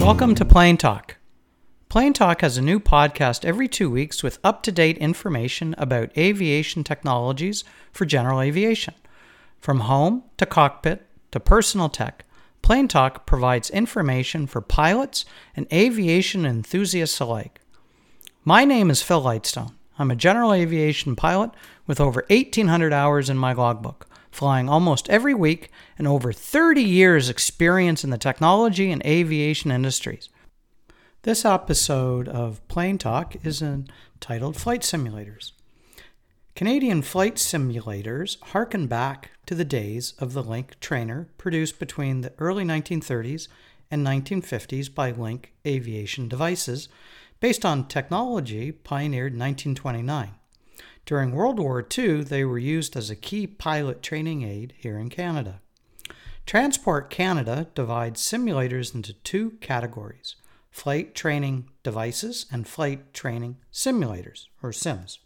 Welcome to Plane Talk. Plane Talk has a new podcast every 2 weeks with up-to-date information about aviation technologies for general aviation. From home to cockpit to personal tech, Plane Talk provides information for pilots and aviation enthusiasts alike. My name is Phil Lightstone. I'm a general aviation pilot with over 1,800 hours in my logbook, flying almost every week and over 30 years experience in the technology and aviation industries. This episode of Plane Talk is entitled Flight Simulators. Canadian flight simulators harken back to the days of the Link trainer produced between the early 1930s and 1950s by Link Aviation Devices, based on technology pioneered in 1929. During World War II, they were used as a key pilot training aid here in Canada. Transport Canada divides simulators into two categories: flight training devices and flight training simulators, or sims.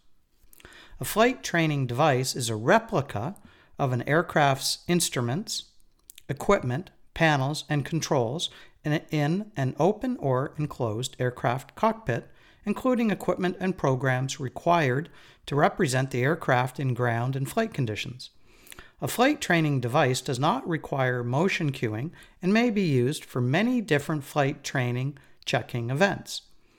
A flight training device is a replica of an aircraft's instruments, equipment, panels, and controls in an open or enclosed aircraft cockpit, including equipment and programs required to represent the aircraft in ground and flight conditions. A flight training device does not require motion cueing and may be used for many different flight training checking events.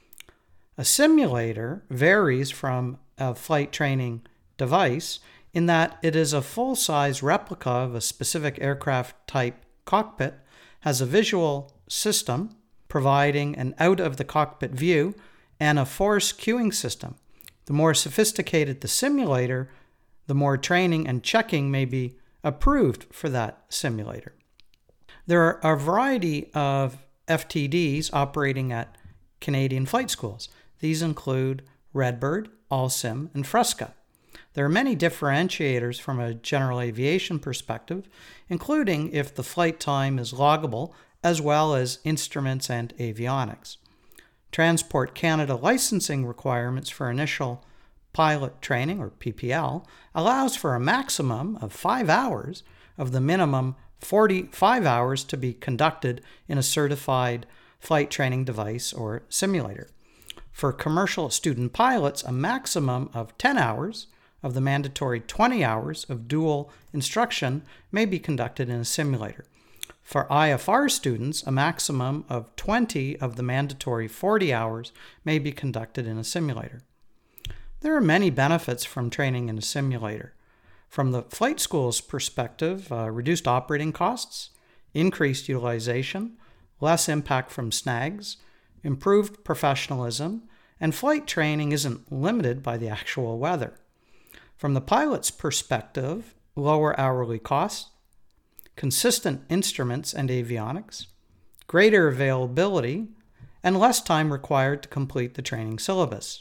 A simulator varies from a flight training device in that it is a full-size replica of a specific aircraft type cockpit, has a visual system providing an out-of-the-cockpit view, and a force cueing system. The more sophisticated the simulator, the more training and checking may be approved for that simulator. There are a variety of FTDs operating at Canadian flight schools. These include Redbird, AllSim, and Fresca. There are many differentiators from a general aviation perspective, including if the flight time is loggable, as well as instruments and avionics. Transport Canada licensing requirements for initial pilot training, or PPL, allows for a maximum of 5 hours of the minimum 45 hours to be conducted in a certified flight training device or simulator. For commercial student pilots, a maximum of 10 hours of the mandatory 20 hours of dual instruction may be conducted in a simulator. For IFR students, a maximum of 20 of the mandatory 40 hours may be conducted in a simulator. There are many benefits from training in a simulator. From the flight school's perspective, reduced operating costs, increased utilization, less impact from snags, improved professionalism, and flight training isn't limited by the actual weather. From the pilot's perspective, lower hourly costs, consistent instruments and avionics, greater availability, and less time required to complete the training syllabus.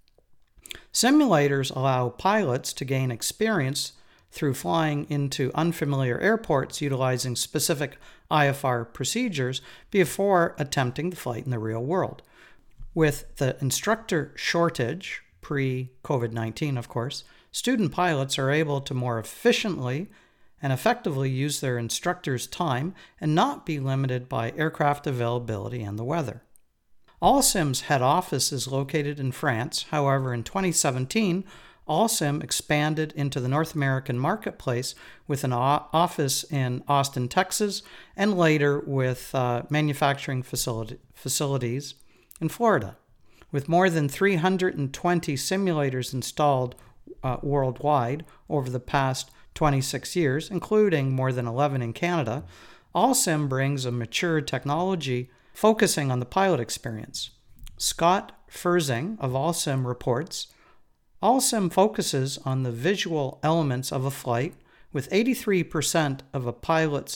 Simulators allow pilots to gain experience through flying into unfamiliar airports utilizing specific IFR procedures before attempting the flight in the real world. With the instructor shortage, pre-COVID-19 of course, student pilots are able to more efficiently and effectively use their instructor's time and not be limited by aircraft availability and the weather. AllSim's head office is located in France. However, in 2017, AllSim expanded into the North American marketplace with an office in Austin, Texas, and later with manufacturing facilities in Florida. With more than 320 simulators installed worldwide over the past 26 years, including more than 11 in Canada, AllSim brings a mature technology focusing on the pilot experience. Scott Fersing of AllSim reports, AllSim focuses on the visual elements of a flight, with 83% of a pilot's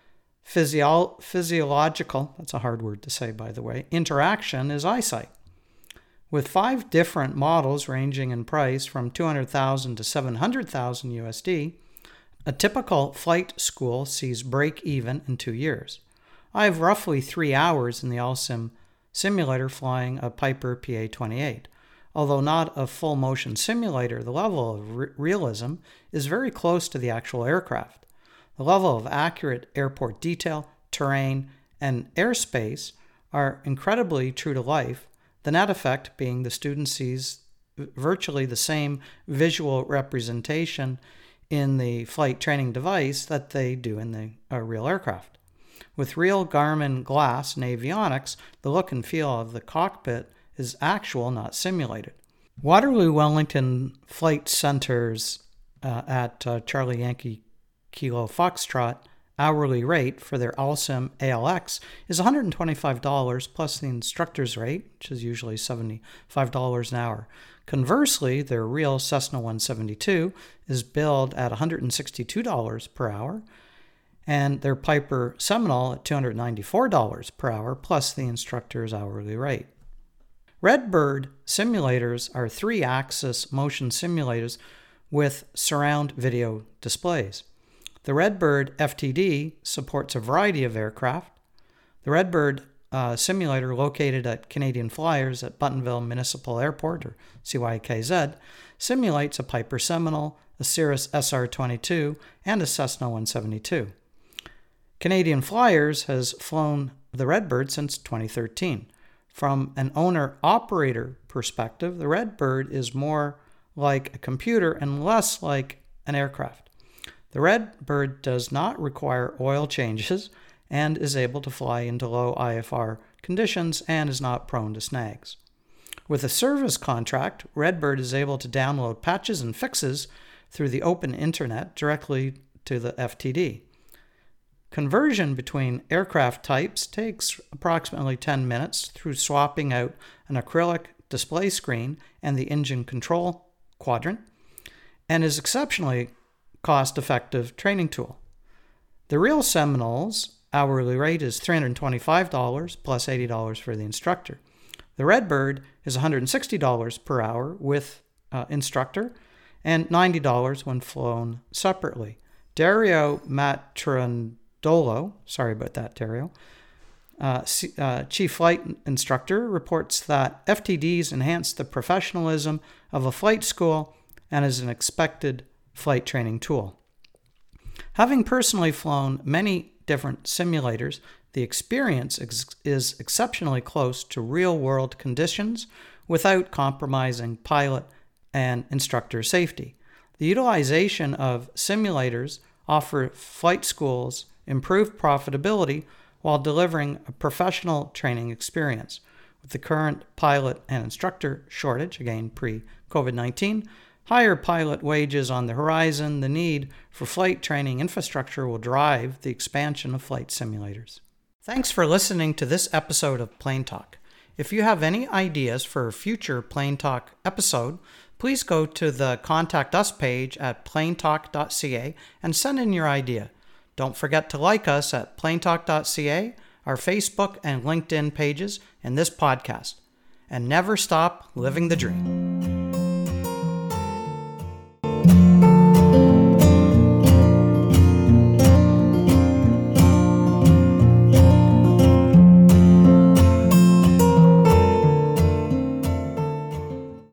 physiological, that's a hard word to say by the way, interaction is eyesight. With 5 different models ranging in price from $200,000 to $700,000 USD, a typical flight school sees break even in 2 years. I have roughly 3 hours in the AllSim simulator flying a Piper PA-28. Although not a full motion simulator, the level of realism is very close to the actual aircraft. The level of accurate airport detail, terrain, and airspace are incredibly true to life, the net effect being the student sees virtually the same visual representation in the flight training device that they do in the real aircraft. With real Garmin glass and avionics, the look and feel of the cockpit is actual, not simulated. Waterloo Wellington Flight Center's at Charlie Yankee Kilo Foxtrot hourly rate for their Alsim ALX is $125 plus the instructor's rate, which is usually $75 an hour. Conversely, their real Cessna 172 is billed at $162 per hour, and their Piper Seminole at $294 per hour plus the instructor's hourly rate. Redbird simulators are 3-axis motion simulators with surround video displays. The Redbird FTD supports a variety of aircraft. The Redbird simulator, located at Canadian Flyers at Buttonville Municipal Airport, or CYKZ, simulates a Piper Seminole, a Cirrus SR-22, and a Cessna 172. Canadian Flyers has flown the Redbird since 2013. From an owner-operator perspective, the Redbird is more like a computer and less like an aircraft. The Redbird does not require oil changes and is able to fly into low IFR conditions and is not prone to snags. With a service contract, Redbird is able to download patches and fixes through the open internet directly to the FTD. Conversion between aircraft types takes approximately 10 minutes through swapping out an acrylic display screen and the engine control quadrant, and is exceptionally cost-effective training tool. The real Seminole's hourly rate is $325 plus $80 for the instructor. The Redbird is $160 per hour with instructor and $90 when flown separately. Dario Matrandolo, sorry about that, Dario, chief flight instructor, reports that FTDs enhance the professionalism of a flight school and is an expected flight training tool. Having personally flown many different simulators, the experience is exceptionally close to real-world conditions without compromising pilot and instructor safety. The utilization of simulators offer flight schools improved profitability while delivering a professional training experience. With the current pilot and instructor shortage, again pre-COVID-19, higher pilot wages on the horizon, the need for flight training infrastructure will drive the expansion of flight simulators. Thanks for listening to this episode of Plane Talk. If you have any ideas for a future Plane Talk episode, please go to the Contact Us page at planetalk.ca and send in your idea. Don't forget to like us at planetalk.ca, our Facebook and LinkedIn pages, and this podcast. And never stop living the dream.